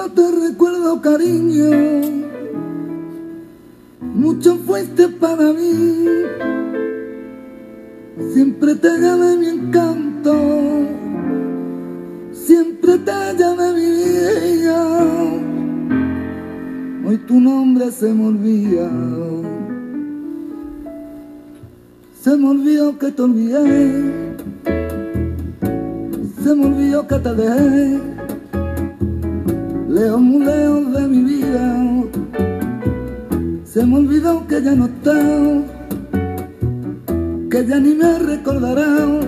Yo te recuerdo, cariño, mucho fuiste para mí. Siempre te llevé mi encanto, siempre te llevé mi vida. Hoy tu nombre se me olvida. Se me olvidó que te olvidé, se me olvidó que te dejé, lejos, muy lejos de mi vida. Se me olvidó que ya no estás, que ya ni me recordarás,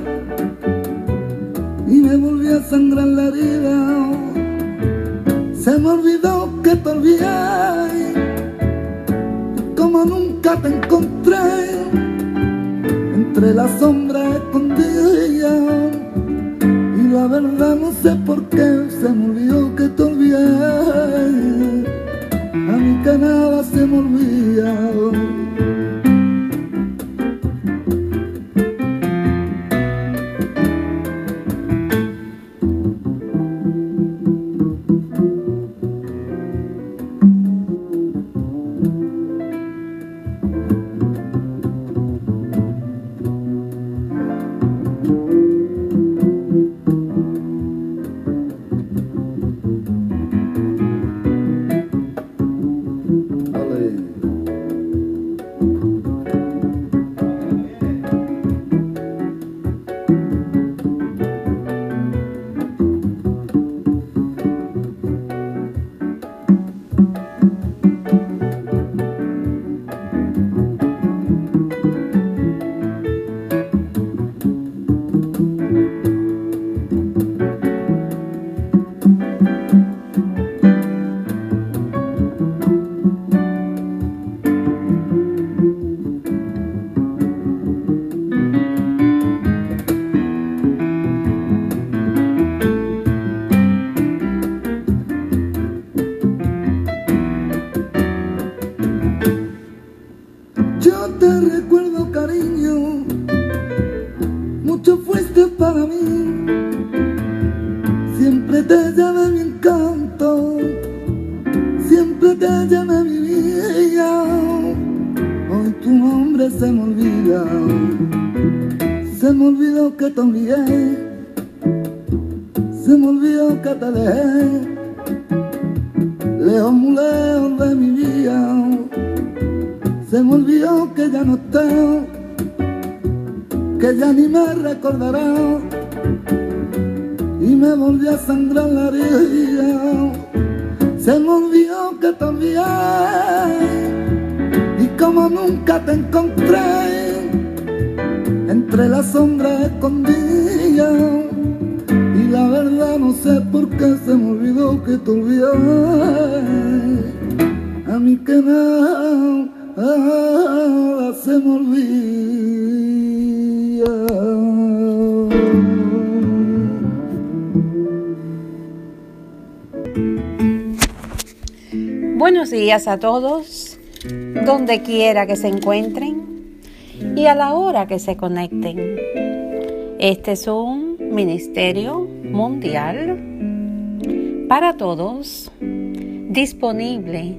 y me volvió a sangrar la herida. Se me olvidó que te olvidé, como nunca te encontré, entre las sombras escondidas, y la verdad no sé por qué se me olvidó que te olvidé. A mí que nada se me olvida. Yo te recuerdo, cariño, mucho fuiste para mí. Siempre te llevé mi encanto, siempre te llevé mi vida. Hoy tu nombre se me olvida, se me olvidó que te olvidé, se me olvidó que te dejé, lejos, muy lejos de mi vida. Se me olvidó que ya no estás, que ya ni me recordarás, y me volvió a sangrar la herida. Se me olvidó que te olvidé, y como nunca te encontré, entre las sombras escondidas, y la verdad no sé por qué se me olvidó que te olvidé. A mí que nada se me olvida. Buenos días a todos, donde quiera que se encuentren y a la hora que se conecten. Este es un ministerio mundial para todos, disponible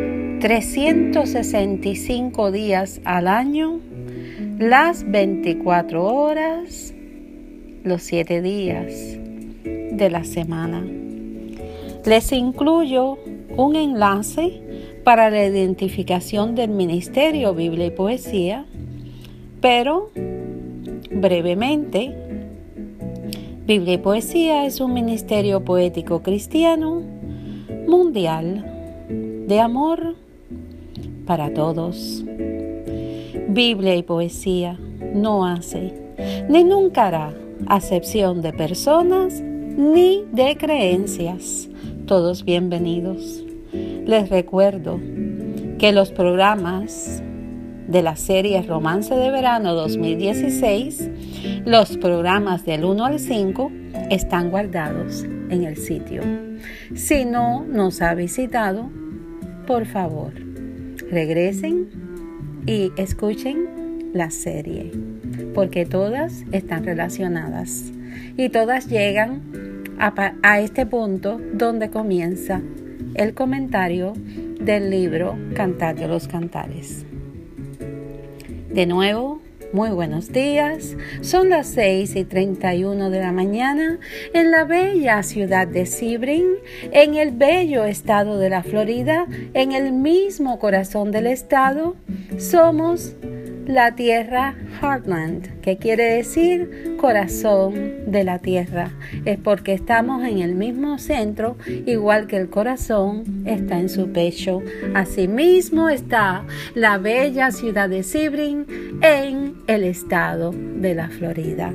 365 días al año, las 24 horas, los 7 días de la semana. Les incluyo un enlace para la identificación del Ministerio Biblia y Poesía, pero brevemente, Biblia y Poesía es un ministerio poético cristiano mundial de amor para todos. Biblia y Poesía no hace ni nunca hará acepción de personas ni de creencias. Todos bienvenidos. Les recuerdo que los programas de la serie Romance de Verano 2016, los programas del 1 al 5 están guardados en el sitio. Si no nos ha visitado, por favor, regresen y escuchen la serie, porque todas están relacionadas y todas llegan a este punto donde comienza el comentario del libro Cantar de los Cantares. De nuevo, muy buenos días. Son las 6:31 de la mañana en la bella ciudad de Sebring, en el bello estado de la Florida, en el mismo corazón del estado. Somos la tierra Heartland, que quiere decir corazón de la tierra. Es porque estamos en el mismo centro, igual que el corazón está en su pecho. Asimismo está la bella ciudad de Sebring en el estado de la Florida.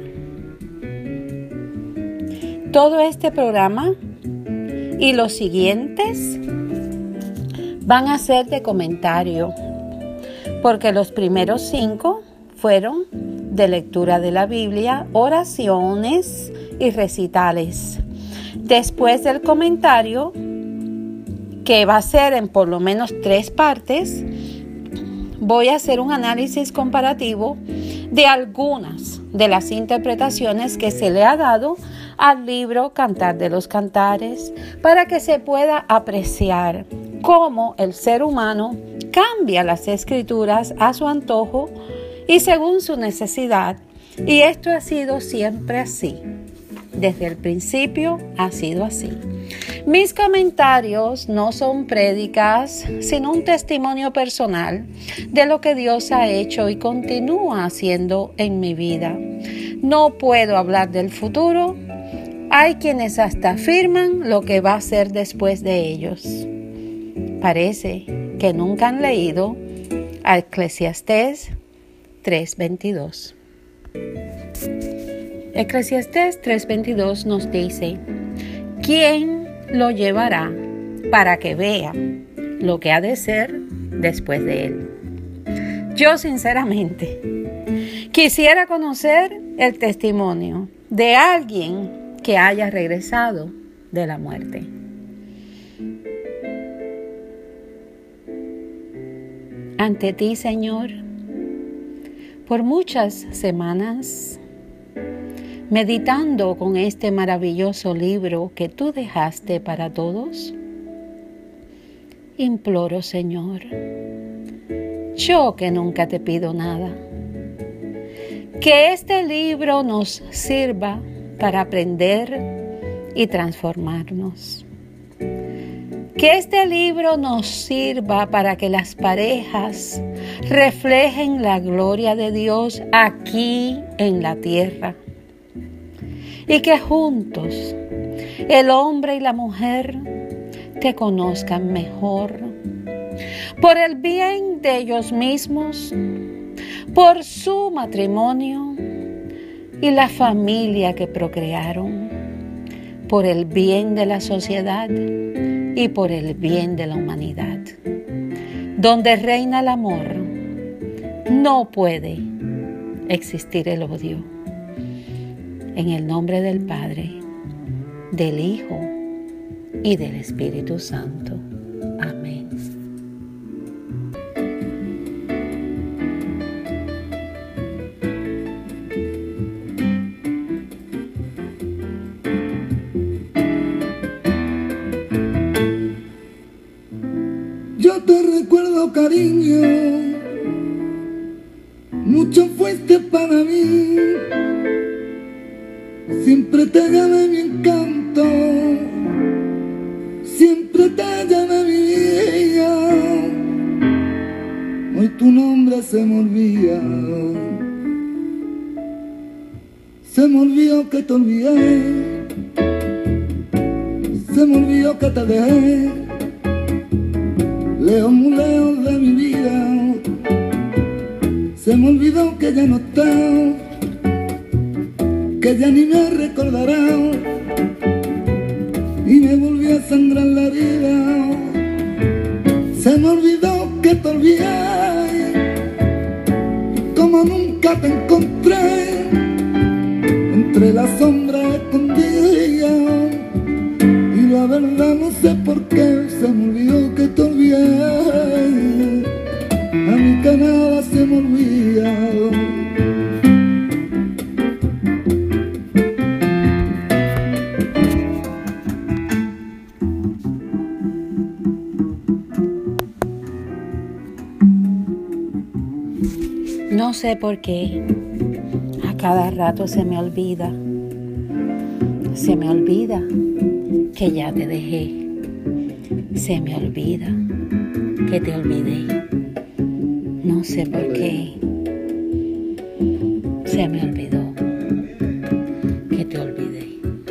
Todo este programa y los siguientes van a ser de comentario, porque los primeros 5 fueron de lectura de la Biblia, oraciones y recitales. Después del comentario, que va a ser en por lo menos 3 partes, voy a hacer un análisis comparativo de algunas de las interpretaciones que se le ha dado al libro Cantar de los Cantares, para que se pueda apreciar cómo el ser humano cambia las escrituras a su antojo y según su necesidad. Y esto ha sido siempre así. Desde el principio ha sido así. Mis comentarios no son prédicas, sino un testimonio personal de lo que Dios ha hecho y continúa haciendo en mi vida. No puedo hablar del futuro. Hay quienes hasta afirman lo que va a ser después de ellos. Parece que nunca han leído a Eclesiastés 3:22. Eclesiastés 3:22 nos dice: ¿quién lo llevará para que vea lo que ha de ser después de él? Yo sinceramente quisiera conocer el testimonio de alguien que haya regresado de la muerte. Ante ti, Señor, por muchas semanas, meditando con este maravilloso libro que tú dejaste para todos, imploro, Señor, yo que nunca te pido nada, que este libro nos sirva para aprender y transformarnos. Que este libro nos sirva para que las parejas reflejen la gloria de Dios aquí en la tierra. Y que juntos el hombre y la mujer te conozcan mejor. Por el bien de ellos mismos, por su matrimonio y la familia que procrearon, por el bien de la sociedad y por el bien de la humanidad. Donde reina el amor, no puede existir el odio. En el nombre del Padre, del Hijo y del Espíritu Santo. Amén. Yo te recuerdo, cariño, mucho fuiste para mí. Siempre te llevé mi encanto, siempre te llevé mi vida. Hoy tu nombre se me olvida. Se me olvidó que te olvidé, se me olvidó que te dejé, lejos, muy lejos de mi vida. Se me olvidó que ya no estás, que ya ni me recordará, y me volvió a sangrar la herida. Se me olvidó que te olvidé, como nunca te encontré, entre las sombras escondidas, y la verdad no sé por qué se me olvidó que te olvidé. A mí que nada se me olvida. sé por qué. A cada rato se me olvida. Se me olvida que ya te dejé. Se me olvida que te olvidé. No sé por qué. Se me olvidó que te olvidé.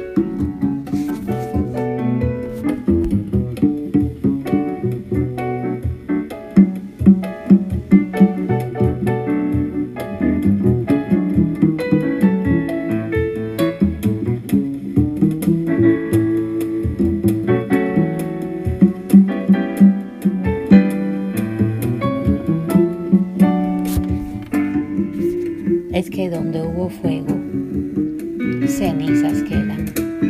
Es que donde hubo fuego, cenizas quedan.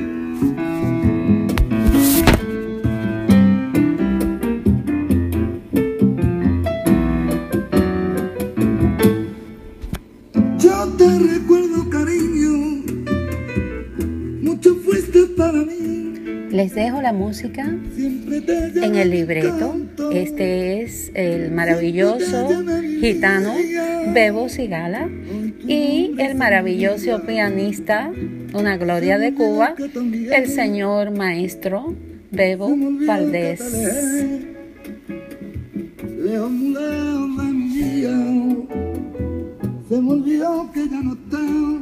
Yo te recuerdo, cariño, mucho fuiste para mí. Les dejo la música en el libreto. Este es el maravilloso gitano Bebo Sigala y el maravilloso pianista, una gloria de Cuba, el señor maestro Bebo Valdés. Se me olvidó que ya no está,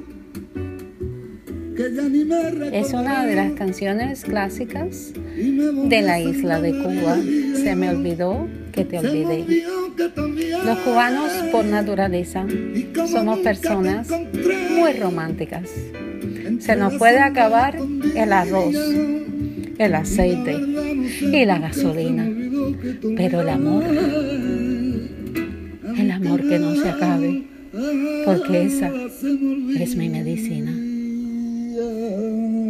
que ya ni me recordará. Es una de las canciones clásicas de la isla de Cuba. Se me olvidó que te olvidé. Los cubanos, por naturaleza, somos personas muy románticas. Se nos puede acabar el arroz, el aceite y la gasolina, pero el amor que no se acabe, porque esa es mi medicina.